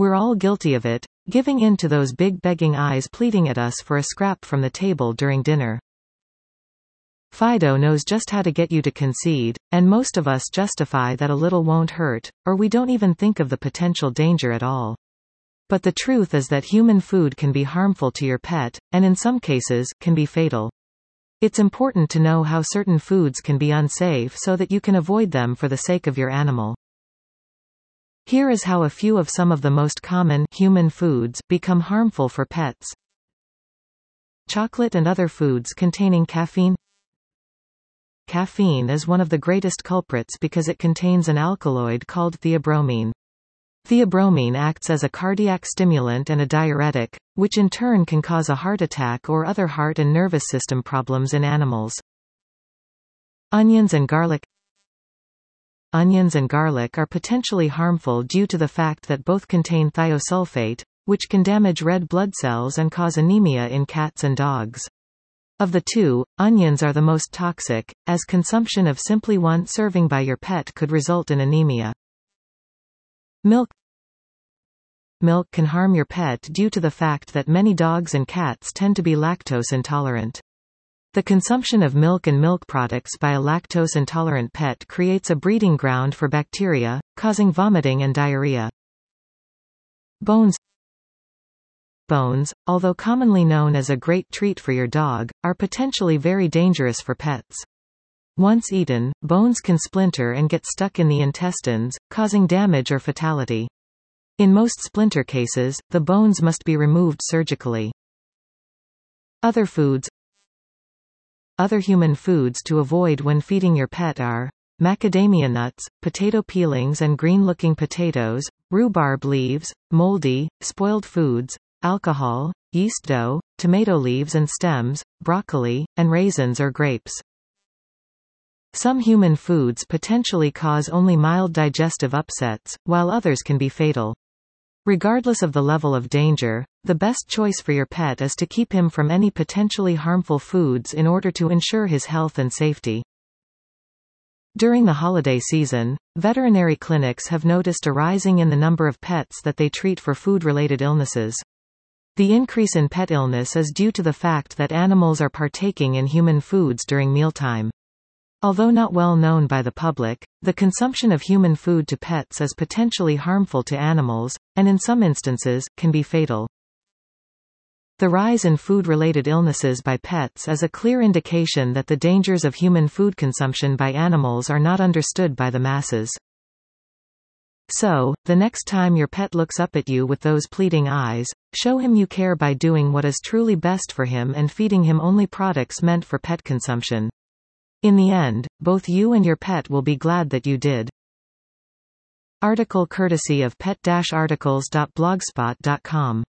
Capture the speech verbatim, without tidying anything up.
We're all guilty of it, giving in to those big begging eyes pleading at us for a scrap from the table during dinner. Fido knows just how to get you to concede, and most of us justify that a little won't hurt, or we don't even think of the potential danger at all. But the truth is that human food can be harmful to your pet, and in some cases, can be fatal. It's important to know how certain foods can be unsafe so that you can avoid them for the sake of your animal. Here is how a few of some of the most common human foods become harmful for pets. Chocolate and other foods containing caffeine. Caffeine is one of the greatest culprits because it contains an alkaloid called theobromine. Theobromine acts as a cardiac stimulant and a diuretic, which in turn can cause a heart attack or other heart and nervous system problems in animals. Onions and garlic. Onions and garlic are potentially harmful due to the fact that both contain thiosulfate, which can damage red blood cells and cause anemia in cats and dogs. Of the two, onions are the most toxic, as consumption of simply one serving by your pet could result in anemia. Milk. Milk can harm your pet due to the fact that many dogs and cats tend to be lactose intolerant. The consumption of milk and milk products by a lactose-intolerant pet creates a breeding ground for bacteria, causing vomiting and diarrhea. Bones. Bones, although commonly known as a great treat for your dog, are potentially very dangerous for pets. Once eaten, bones can splinter and get stuck in the intestines, causing damage or fatality. In most splinter cases, the bones must be removed surgically. Other foods. Other human foods to avoid when feeding your pet are macadamia nuts, potato peelings and green-looking potatoes, rhubarb leaves, moldy, spoiled foods, alcohol, yeast dough, tomato leaves and stems, broccoli, and raisins or grapes. Some human foods potentially cause only mild digestive upsets, while others can be fatal. Regardless of the level of danger, the best choice for your pet is to keep him from any potentially harmful foods in order to ensure his health and safety. During the holiday season, veterinary clinics have noticed a rising in the number of pets that they treat for food-related illnesses. The increase in pet illness is due to the fact that animals are partaking in human foods during mealtime. Although not well known by the public, the consumption of human food to pets is potentially harmful to animals, and in some instances, can be fatal. The rise in food-related illnesses by pets is a clear indication that the dangers of human food consumption by animals are not understood by the masses. So, the next time your pet looks up at you with those pleading eyes, show him you care by doing what is truly best for him and feeding him only products meant for pet consumption. In the end, both you and your pet will be glad that you did. Article courtesy of pet dash articles dot blogspot dot com.